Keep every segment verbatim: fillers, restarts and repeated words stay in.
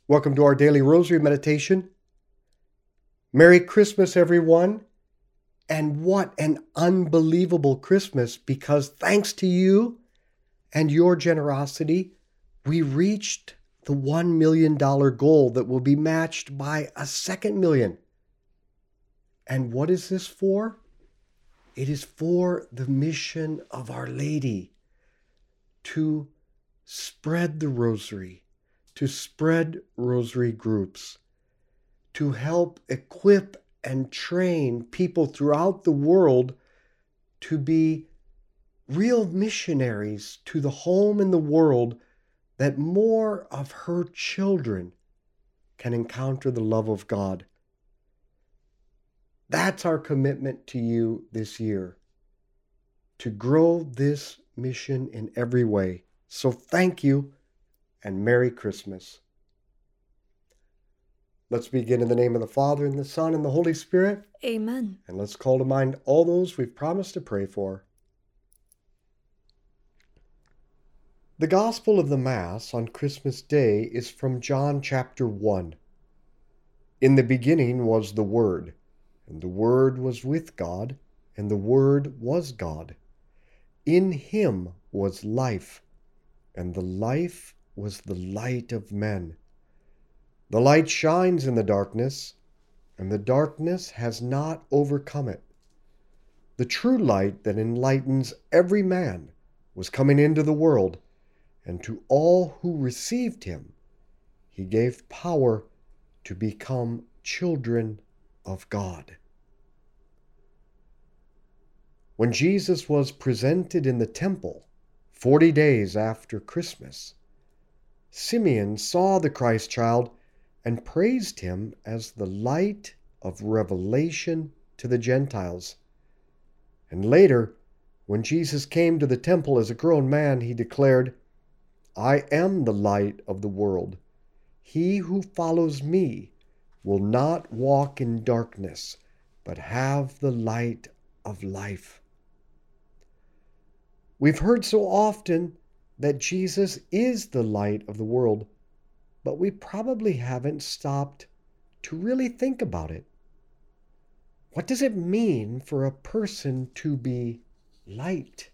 Welcome to our daily rosary meditation. Merry Christmas, everyone. And what an unbelievable Christmas, because thanks to you and your generosity, we reached the one million dollars goal that will be matched by a second million. And what is this for? It is for the mission of Our Lady to spread the rosary, to spread rosary groups, to help equip and train people throughout the world to be real missionaries to the home in the world, that more of her children can encounter the love of God. That's our commitment to you this year, to grow this mission in every way. So thank you and Merry Christmas. Let's begin in the name of the Father, and the Son, and the Holy Spirit. Amen. And let's call to mind all those we've promised to pray for. The Gospel of the Mass on Christmas Day is from John chapter one. In the beginning was the Word, and the Word was with God, and the Word was God. In him was life, and the life was the light of men. The light shines in the darkness, and the darkness has not overcome it. The true light that enlightens every man was coming into the world, and to all who received him, he gave power to become children of God. When Jesus was presented in the temple forty days after Christmas, Simeon saw the Christ child and praised him as the light of revelation to the Gentiles. And later, when Jesus came to the temple as a grown man, he declared, "I am the light of the world. He who follows me will not walk in darkness, but have the light of life." We've heard so often that Jesus is the light of the world, but we probably haven't stopped to really think about it. What does it mean for a person to be light?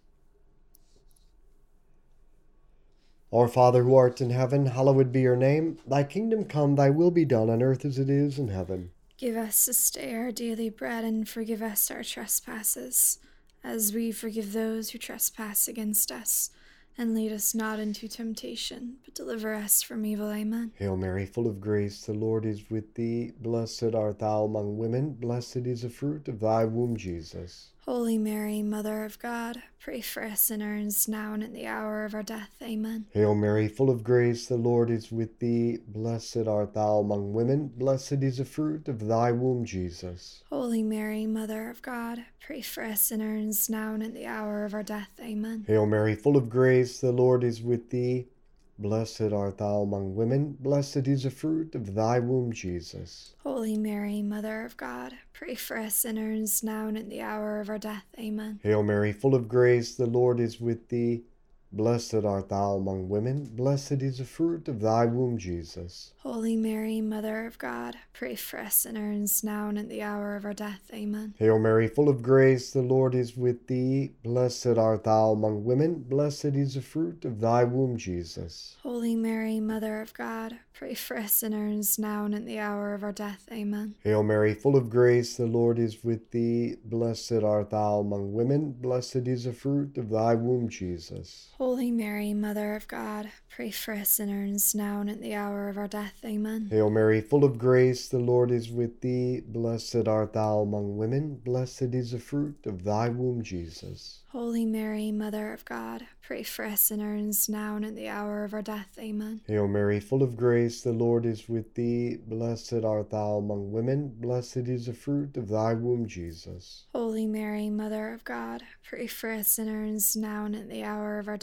Our Father who art in heaven, hallowed be your name. Thy kingdom come, thy will be done on earth as it is in heaven. Give us this day our daily bread, and forgive us our trespasses, as we forgive those who trespass against us. And lead us not into temptation, but deliver us from evil. Amen. Hail Mary, full of grace, the Lord is with thee. Blessed art thou among women. Blessed is the fruit of thy womb, Jesus. Holy Mary, Mother of God, pray for us sinners, now and at the hour of our death. Amen. Hail Mary, full of grace, the Lord is with thee. Blessed art thou among women. Blessed is the fruit of thy womb, Jesus. Holy Mary, Mother of God, pray for us sinners, now and at the hour of our death. Amen. Hail Mary, full of grace, the Lord is with thee. Blessed art thou among women. Blessed is the fruit of thy womb, Jesus. Holy Mary, Mother of God, pray for us sinners, now and at the hour of our death. Amen. Hail Mary, full of grace, the Lord is with thee. Blessed art thou among women. Blessed is the fruit of thy womb, Jesus. Holy Mary, Mother of God, pray for us sinners, now and at the hour of our death. Amen. Hail Mary, full of grace, the Lord is with thee. Blessed art thou among women. Blessed is the fruit of thy womb, Jesus. Holy Mary, Mother of God, pray for us sinners, now and at the hour of our death. Amen. Hail Mary, full of grace, the Lord is with thee. Blessed art thou among women. Blessed is the fruit of thy womb, Jesus. Holy Mary, Mother of God, pray for us sinners, now and at the hour of our death. Amen. Hail Mary, full of grace, the Lord is with thee. Blessed art thou among women. Blessed is the fruit of thy womb, Jesus. Holy Mary, Mother of God, pray for us sinners, now and at the hour of our death. Amen. Hail Mary, full of grace, the Lord is with thee. Blessed art thou among women. Blessed is the fruit of thy womb, Jesus. Holy Mary, Mother of God, pray for us sinners, now and at the hour of our death.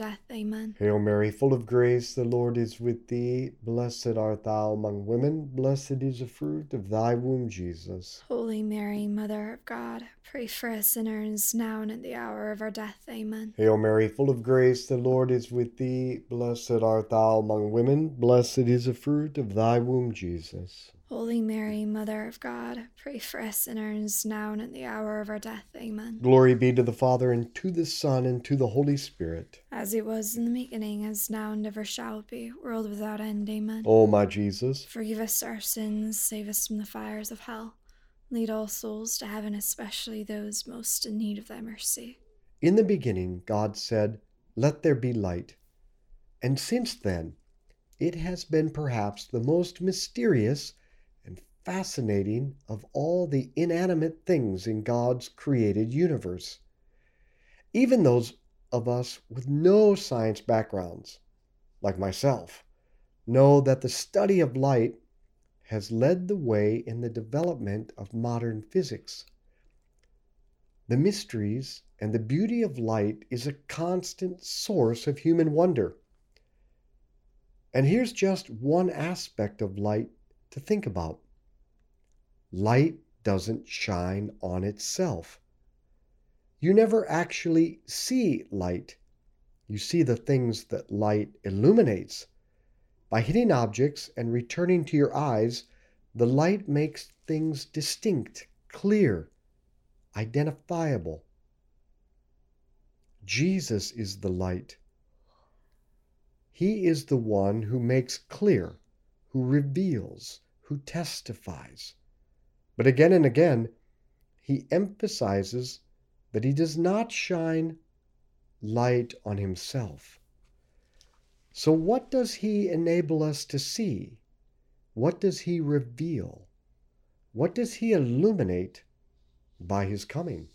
death. Amen. Hail Mary, full of grace, the Lord is with thee. Blessed art thou among women. Blessed is the fruit of thy womb, Jesus. Holy Mary, Mother of God, pray for us sinners, now and at the hour of our death. Amen. Hail Mary, full of grace, the Lord is with thee. Blessed art thou among women. Blessed is the fruit of thy womb, Jesus. Holy Mary, Mother of God, pray for us sinners, now and at the hour of our death. Amen. Glory be to the Father, and to the Son, and to the Holy Spirit. As it was in the beginning, as now and ever shall be, world without end. Amen. O my Jesus, forgive us our sins, save us from the fires of hell. Lead all souls to heaven, especially those most in need of thy mercy. in the beginning God said, "Let there be light." And since then, it has been perhaps the most mysterious and fascinating of all the inanimate things in God's created universe. Even those of us with no science backgrounds, like myself, know that the study of light has led the way in the development of modern physics. The mysteries and the beauty of light is a constant source of human wonder. And here's just one aspect of light to think about. Light doesn't shine on itself. You never actually see light. You see the things that light illuminates. By hitting objects and returning to your eyes, the light makes things distinct, clear, identifiable. Jesus is the light. He is the one who makes clear, who reveals, who testifies. But again and again, he emphasizes that he does not shine light on himself. So what does he enable us to see? What does he reveal? What does he illuminate by his coming?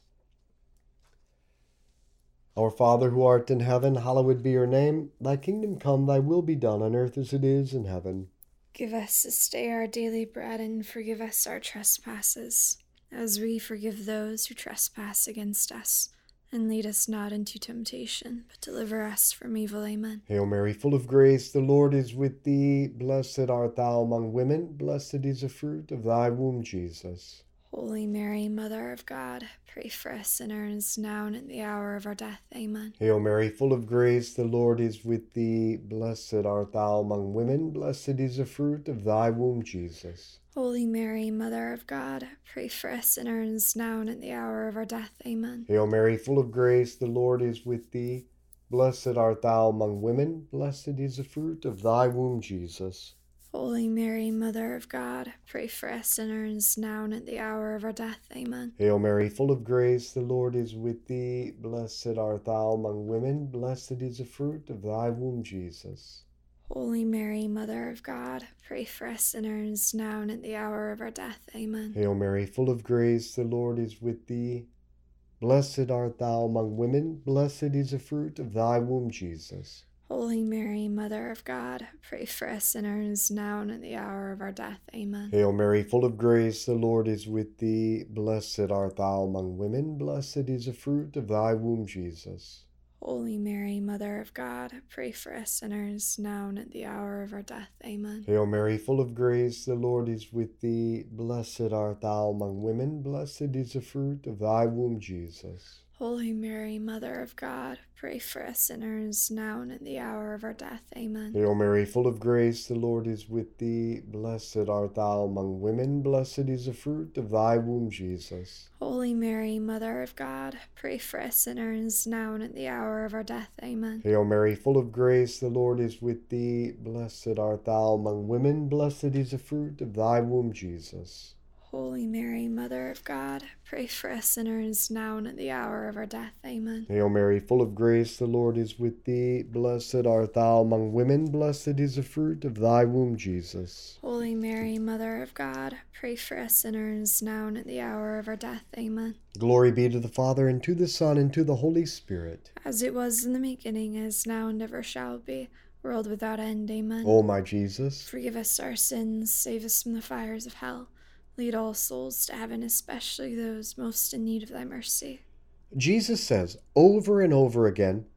Our Father who art in heaven, hallowed be your name. Thy kingdom come, thy will be done on earth as it is in heaven. Give us this day our daily bread, and forgive us our trespasses, as we forgive those who trespass against us. And lead us not into temptation, but deliver us from evil. Amen. Hail Mary, full of grace, the Lord is with thee. Blessed art thou among women. Blessed is the fruit of thy womb, Jesus. Holy Mary, Mother of God, pray for us sinners, now and at the hour of our death. Amen. Hail Mary, full of grace, the Lord is with thee. Blessed art thou among women. Blessed is the fruit of thy womb, Jesus. Holy Mary, Mother of God, pray for us sinners, now and at the hour of our death. Amen. Hail Mary, full of grace, the Lord is with thee. Blessed art thou among women. Blessed is the fruit of thy womb, Jesus. Holy Mary, Mother of God, pray for us sinners, now and at the hour of our death. Amen. Hail Mary, full of grace, the Lord is with thee. Blessed art thou among women. Blessed is the fruit of thy womb, Jesus. Holy Mary, Mother of God, pray for us sinners, now and at the hour of our death. Amen. Hail Mary, full of grace, the Lord is with thee. Blessed art thou among women. Blessed is the fruit of thy womb, Jesus. Holy Mary, Mother of God, pray for us sinners, now and at the hour of our death. Amen. Hail Mary, full of grace, the Lord is with thee. Blessed art thou among women. Blessed is the fruit of thy womb, Jesus. Holy Mary, Mother of God, pray for us sinners, now and at the hour of our death. Amen. Hail Mary, full of grace, the Lord is with thee. Blessed art thou among women. Blessed is the fruit of thy womb, Jesus. Holy Mary, Mother of God, pray for us sinners, now and at the hour of our death. Amen. Hail Mary, full of grace, the Lord is with thee. Blessed art thou among women. Blessed is the fruit of thy womb, Jesus. Holy Mary, Mother of God, pray for us sinners, now and at the hour of our death. Amen. Hail Mary, full of grace, the Lord is with thee. Blessed art thou among women. Blessed is the fruit of thy womb, Jesus. Holy Mary, Mother of God, pray for us sinners, now and at the hour of our death. Amen. Hail Mary, full of grace, the Lord is with thee. Blessed art thou among women. Blessed is the fruit of thy womb, Jesus. Holy Mary, Mother of God, pray for us sinners, now and at the hour of our death. Amen. Glory be to the Father, and to the Son, and to the Holy Spirit. As it was in the beginning, as now and ever shall be, world without end. Amen. O my Jesus, forgive us our sins, save us from the fires of hell. Lead all souls to heaven, especially those most in need of thy mercy. Jesus says over and over again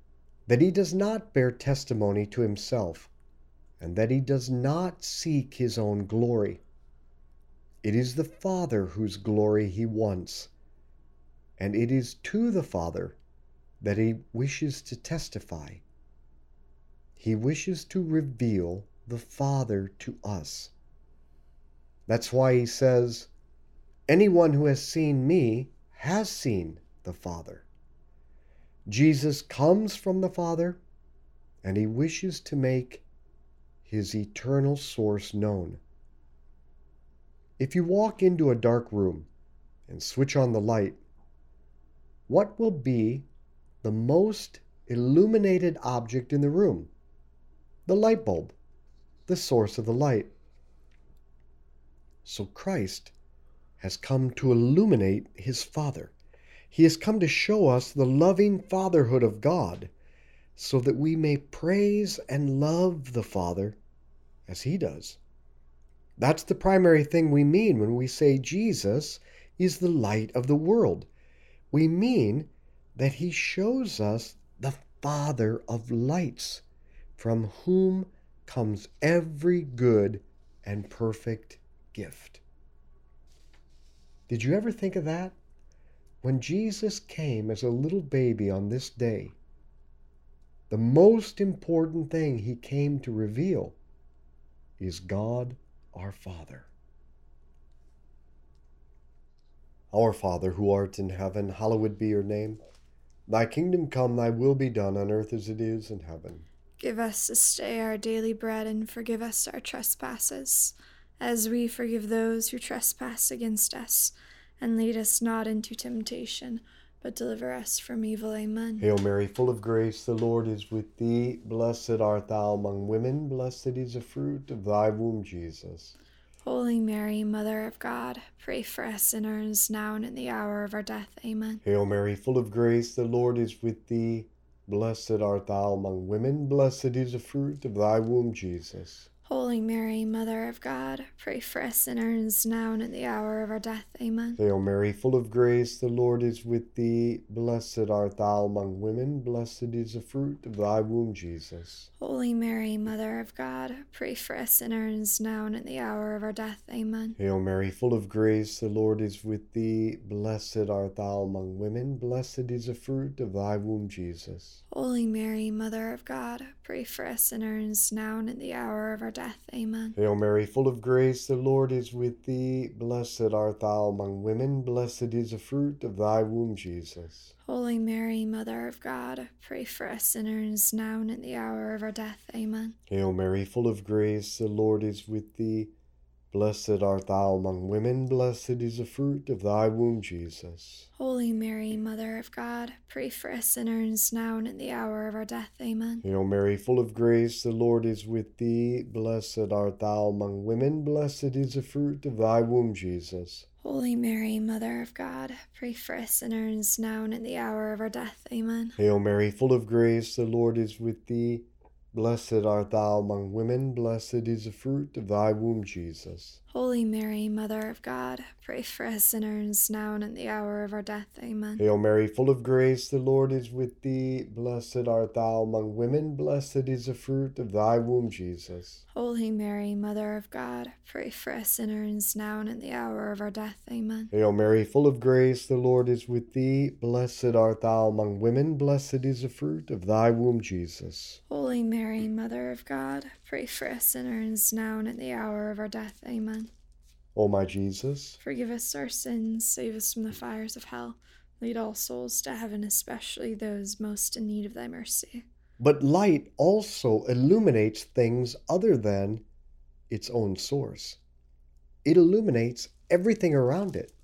that he does not bear testimony to himself, and that he does not seek his own glory. It is the Father whose glory he wants, and it is to the Father that he wishes to testify. He wishes to reveal the Father to us. That's why he says, "Anyone who has seen me has seen the Father." Jesus comes from the Father, and he wishes to make his eternal source known. If you walk into a dark room and switch on the light, what will be the most illuminated object in the room? The light bulb, the source of the light. So Christ has come to illuminate his Father. He has come to show us the loving fatherhood of God, so that we may praise and love the Father as he does. That's the primary thing we mean when we say Jesus is the light of the world. We mean that he shows us the Father of lights, from whom comes every good and perfect gift. Did you ever think of that? When Jesus came as a little baby on this day, the most important thing he came to reveal is God our Father. Our Father, who art in heaven, hallowed be your name. Thy kingdom come, thy will be done on earth as it is in heaven. Give us this day our daily bread, and forgive us our trespasses, as we forgive those who trespass against us. And lead us not into temptation, but deliver us from evil. Amen. Hail Mary, full of grace, the Lord is with thee. Blessed art thou among women. Blessed is the fruit of thy womb, Jesus. Holy Mary, Mother of God, pray for us sinners, now and in the hour of our death. Amen. Hail Mary, full of grace, the Lord is with thee. Blessed art thou among women. Blessed is the fruit of thy womb, Jesus. Holy Mary, Mother of God, pray for us sinners, now and at the hour of our death. Amen. Hail Mary, full of grace, the Lord is with thee. Blessed art thou among women. Blessed is the fruit of thy womb, Jesus. Holy Mary, Mother of God, pray for us sinners, now and at the hour of our death. Amen. Hail Mary, full of grace, the Lord is with thee. Blessed art thou among women. Blessed is the fruit of thy womb, Jesus. Holy Mary, Mother of God, pray for us sinners, now and at the hour of our death. Amen. Hail Mary, full of grace, the Lord is with thee. Blessed art thou among women. Blessed is the fruit of thy womb, Jesus. Holy Mary, Mother of God, pray for us sinners, now and at the hour of our death. Amen. Hail Mary, full of grace, the Lord is with thee. Blessed art thou among women. Blessed is the fruit of thy womb, Jesus. Holy Mary, Mother of God, pray for us sinners, now and at the hour of our death. Amen. Hail Mary, full of grace, the Lord is with thee. Blessed art thou among women. Blessed is the fruit of thy womb, Jesus. Holy Mary, Mother of God, pray for us sinners, now and at the hour of our death. Amen. Hail Mary, full of grace, the Lord is with thee. Blessed art thou among women. Blessed is the fruit of thy womb, Jesus. Holy Mary, Mother of God, pray for us sinners, now and at the hour of our death. Amen. Hail Mary, full of grace, the Lord is with thee. Blessed art thou among women. Blessed is the fruit of thy womb, Jesus. Holy Mary, Mother of God, pray for us sinners, now and at the hour of our death. Amen. Hail Mary, full of grace, the Lord is with thee. Blessed art thou among women. Blessed is the fruit of thy womb, Jesus. Holy Mary, Mother of God, pray for us sinners, now and at the hour of our death. Amen. O my Jesus, forgive us our sins, save us from the fires of hell, lead all souls to heaven, especially those most in need of thy mercy. But light also illuminates things other than its own source. It illuminates everything around it.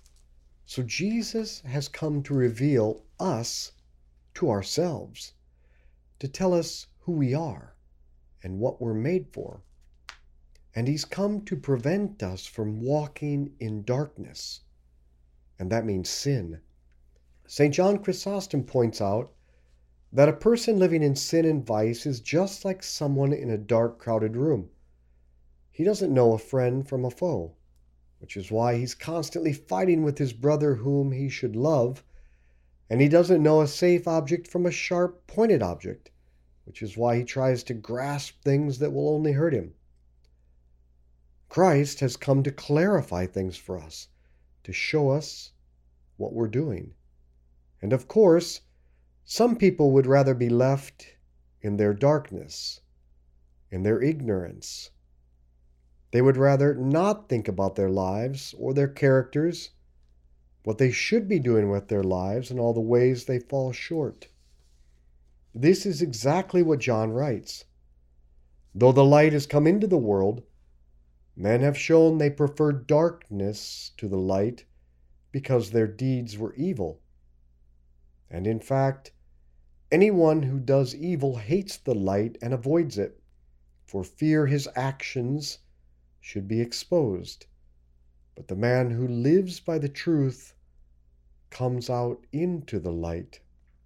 So Jesus has come to reveal us to ourselves, to tell us who we are and what we're made for. And he's come to prevent us from walking in darkness. And that means sin. Saint John Chrysostom points out that a person living in sin and vice is just like someone in a dark, crowded room. He doesn't know a friend from a foe, which is why he's constantly fighting with his brother whom he should love, And he doesn't know a safe object from a sharp, pointed object, which is why he tries to grasp things that will only hurt him. Christ has come to clarify things for us, to show us what we're doing. And of course, some people would rather be left in their darkness, in their ignorance. They would rather not think about their lives or their characters, what they should be doing with their lives, and all the ways they fall short. This is exactly what John writes. Though the light has come into the world, men have shown they prefer darkness to the light because their deeds were evil. And in fact, anyone who does evil hates the light and avoids it, for fear his actions should be exposed. But the man who lives by the truth comes out into the light.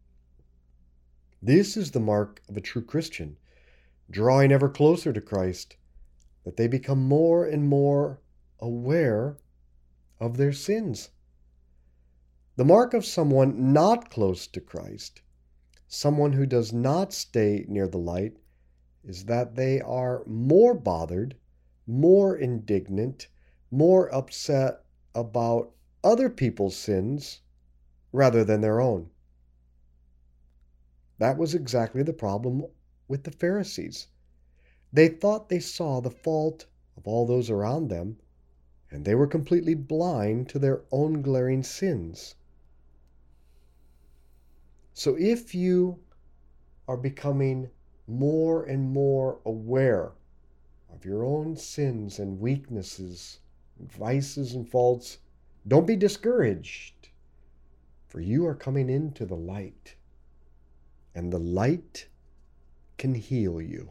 This is the mark of a true Christian, drawing ever closer to Christ, that they become more and more aware of their sins. The mark of someone not close to Christ, someone who does not stay near the light, is that they are more bothered, more indignant, more upset about other people's sins rather than their own. That was exactly the problem with the Pharisees. They thought they saw the fault of all those around them, and they were completely blind to their own glaring sins. So if you are becoming more and more aware of your own sins and weaknesses, vices and faults, don't be discouraged, for you are coming into the light, and the light can heal you.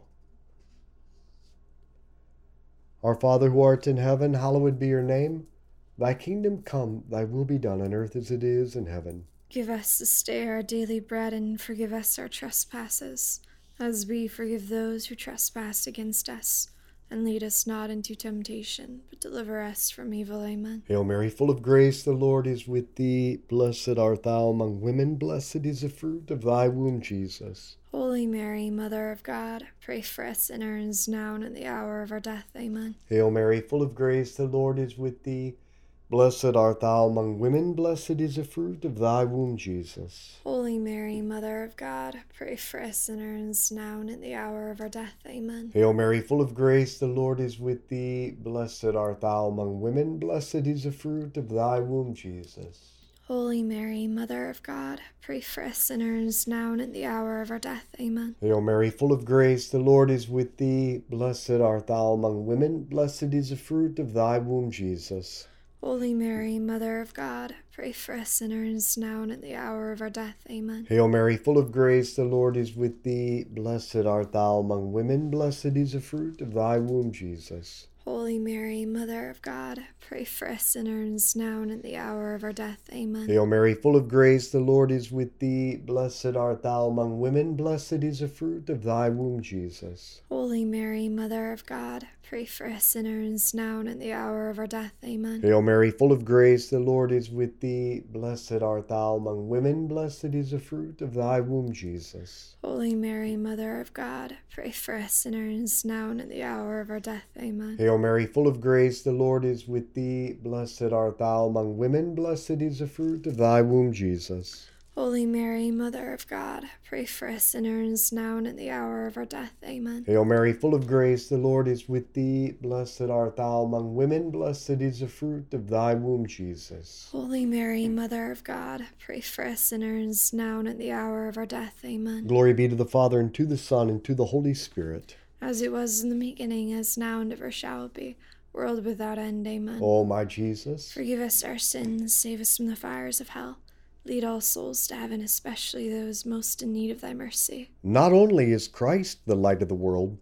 Our Father who art in heaven, hallowed be your name. Thy kingdom come, thy will be done on earth as it is in heaven. Give us this day our daily bread, and forgive us our trespasses, as we forgive those who trespass against us. And lead us not into temptation, but deliver us from evil. Amen. Hail Mary, full of grace, the Lord is with thee. Blessed art thou among women, blessed is the fruit of thy womb, Jesus. Holy Mary, Mother of God, pray for us sinners, now and at the hour of our death. Amen. Hail Mary, full of grace, the Lord is with thee. Blessed art thou among women, blessed is the fruit of thy womb, Jesus. Holy Mary, Mother of God, pray for us sinners, now and at the hour of our death. Amen. Hail Mary, full of grace, the Lord is with thee. Blessed art thou among women, blessed is the fruit of thy womb, Jesus. Holy Mary, Mother of God, pray for us sinners, now and at the hour of our death. Amen. Hail Mary, full of grace, the Lord is with thee. Blessed art thou among women, blessed is the fruit of thy womb, Jesus. Holy Mary, Mother of God, pray for us sinners, now and at the hour of our death. Amen. Hail Mary, full of grace, the Lord is with thee. Blessed art thou among women, blessed is the fruit of thy womb, Jesus. Holy Mary, Mother of God, pray for us sinners, now and at the hour of our death. Amen. Hail Mary, full of grace, the Lord is with thee. Blessed art thou among women, blessed is the fruit of thy womb, Jesus. Holy Mary, Mother of God, pray for us sinners, now and at the hour of our death. Amen. Hail Mary, full of grace, the Lord is with thee. Blessed art thou among women, blessed is the fruit of thy womb, Jesus. Holy Mary, Mother of God, pray for us sinners, now and at the hour of our death. Amen. Hail Mary, full of grace, the Lord is with thee. Blessed art thou among women, blessed is the fruit of thy womb, Jesus. Holy Mary, Mother of God, pray for us sinners, now and at the hour of our death. Amen. Hail Mary, full of grace, the Lord is with thee. Blessed art thou among women, blessed is the fruit of thy womb, Jesus. Holy Mary, Mother of God, pray for us sinners, now and at the hour of our death. Amen. Glory be to the Father, and to the Son, and to the Holy Spirit. As it was in the beginning, as now, and ever shall be, world without end. Amen. O my Jesus, forgive us our sins, save us from the fires of hell. Lead all souls to heaven, especially those most in need of thy mercy. Not only is Christ the light of the world,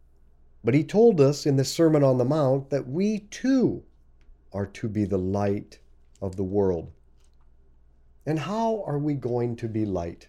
but he told us in the Sermon on the Mount that we too are to be the light of the world. And how are we going to be light?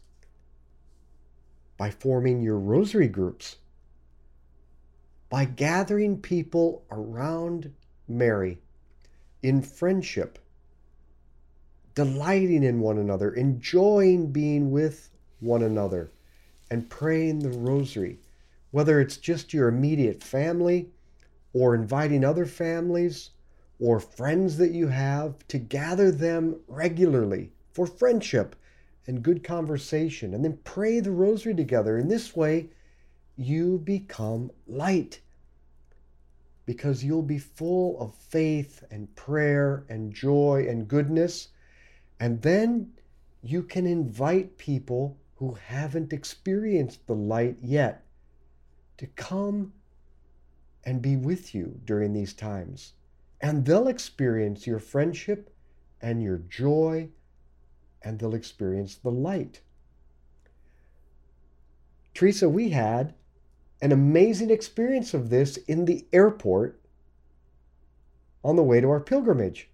By forming your rosary groups, by gathering people around Mary in friendship. delighting in one another, enjoying being with one another, and praying the rosary, whether it's just your immediate family or inviting other families or friends that you have, to gather them regularly for friendship and good conversation, and then pray the rosary together. In this way, you become light, because you'll be full of faith and prayer and joy and goodness. And then you can invite people who haven't experienced the light yet to come and be with you during these times. And they'll experience your friendship and your joy, and they'll experience the light. Teresa, we had an amazing experience of this in the airport on the way to our pilgrimage.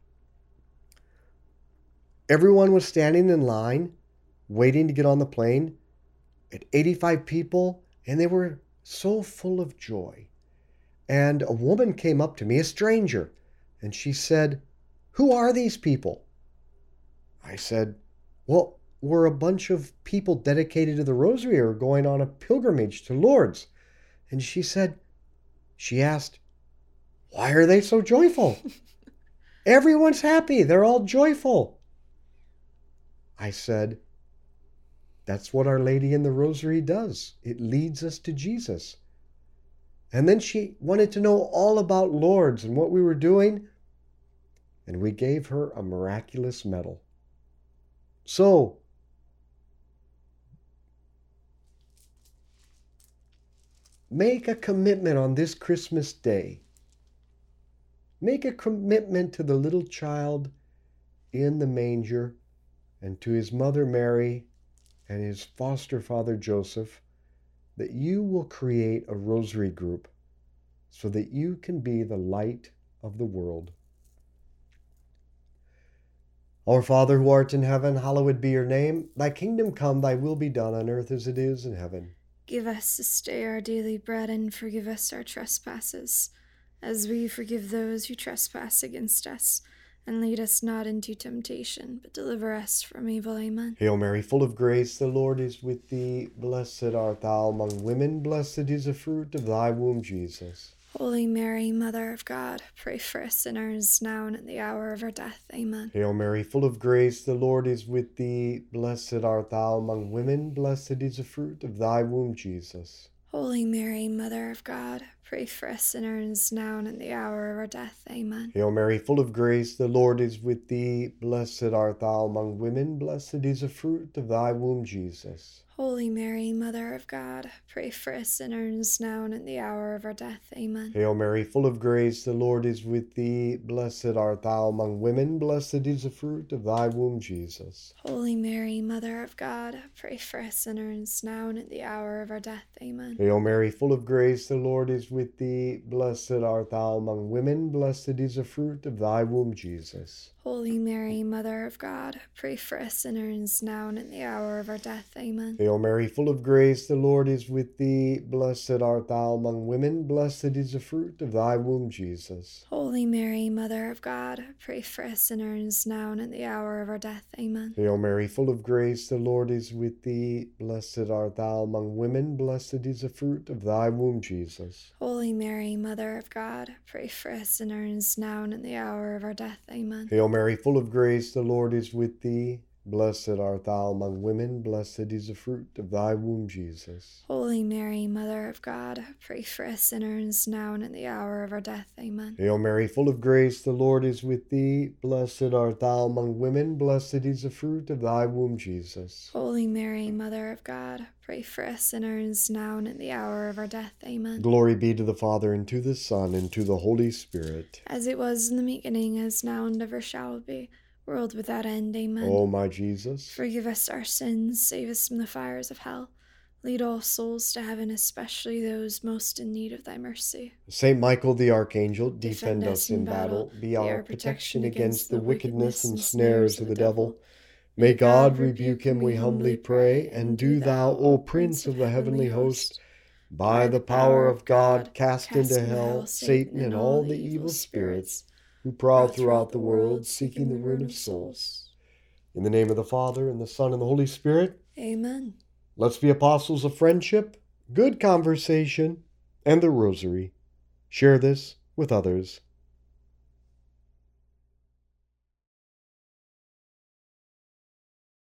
Everyone was standing in line, waiting to get on the plane, at eighty-five people, and they were so full of joy. And a woman came up to me, a stranger, and she said, "Who are these people?" I said, "Well, we're a bunch of people dedicated to the rosary or going on a pilgrimage to Lourdes." And she said, she asked, "Why are they so joyful?" Everyone's happy. They're all joyful. I said, "That's what Our Lady in the Rosary does. It leads us to Jesus." And then she wanted to know all about Lourdes and what we were doing. And we gave her a miraculous medal. So, make a commitment on this Christmas day. Make a commitment to the little child in the manger and to his mother Mary and his foster father Joseph, that you will create a rosary group so that you can be the light of the world. Our Father who art in heaven, hallowed be your name. Thy kingdom come, thy will be done on earth as it is in heaven. Give us this day our daily bread, and forgive us our trespasses, as we forgive those who trespass against us. And lead us not into temptation, but deliver us from evil. Amen. Hail Mary, full of grace, the Lord is with thee. Blessed art thou among women, blessed is the fruit of thy womb, Jesus. Holy Mary, Mother of God, pray for us sinners, now and at the hour of our death. Amen. Hail Mary, full of grace, the Lord is with thee. Blessed art thou among women, blessed is the fruit of thy womb, Jesus. Holy Mary, Mother of God, pray for us sinners, now and at the hour of our death. Amen. Hail Mary, full of grace, the Lord is with thee. Blessed art thou among women, blessed is the fruit of thy womb, Jesus. Holy Mary, Mother of God, pray for us sinners, now and at the hour of our death. Amen. Hail Mary, full of grace, the Lord is with thee. Blessed art thou among women, blessed is the fruit of thy womb, Jesus. Holy Mary, Mother of God, pray for us sinners, now and at the hour of our death. Amen. Hail Mary, full of grace, the Lord is with thee. Blessed art thou among women, blessed is the fruit of thy womb, Jesus. Holy Mary, Mother of God, pray for us sinners, now and at the hour of our death. Amen. Hail Mary, full of grace, the Lord is with thee. Blessed art thou among women, blessed is the fruit of thy womb, Jesus. Holy Mary, Mother of God, pray for us sinners, now and at the hour of our death. Amen. Hail Mary, full of grace, the Lord is with thee. Blessed art thou among women, blessed is the fruit of thy womb, Jesus. Holy Mary, Mother of God, pray for us sinners, now and at the hour of our death. Amen. Hail Mary, full of grace, the Lord is with thee. Blessed art thou among women, blessed is the fruit of thy womb, Jesus. Holy Mary, Mother of God, pray for us sinners, now and at the hour of our death. Amen. Hail Mary, full of grace, the Lord is with thee. Blessed art thou among women, blessed is the fruit of thy womb, Jesus. Holy Mary, Mother of God, pray for us sinners, now and at the hour of our death. Amen. Glory be to the Father, and to the Son, and to the Holy Spirit. As it was in the beginning, as now and ever shall be, world without end. Amen. O my Jesus, forgive us our sins, save us from the fires of hell. Lead all souls to heaven, especially those most in need of thy mercy. Saint Michael the Archangel, defend, Defend us in battle. Be our protection against the wickedness and snares snares of the devil. May God rebuke him, we humbly pray. And do thou, O Prince of the heavenly host, by the power of God, cast into hell Satan and all the evil spirits who prowl throughout the world, seeking the ruin of souls. In the name of the Father, and the Son, and the Holy Spirit. Amen. Let's be apostles of friendship, good conversation, and the rosary. Share this with others.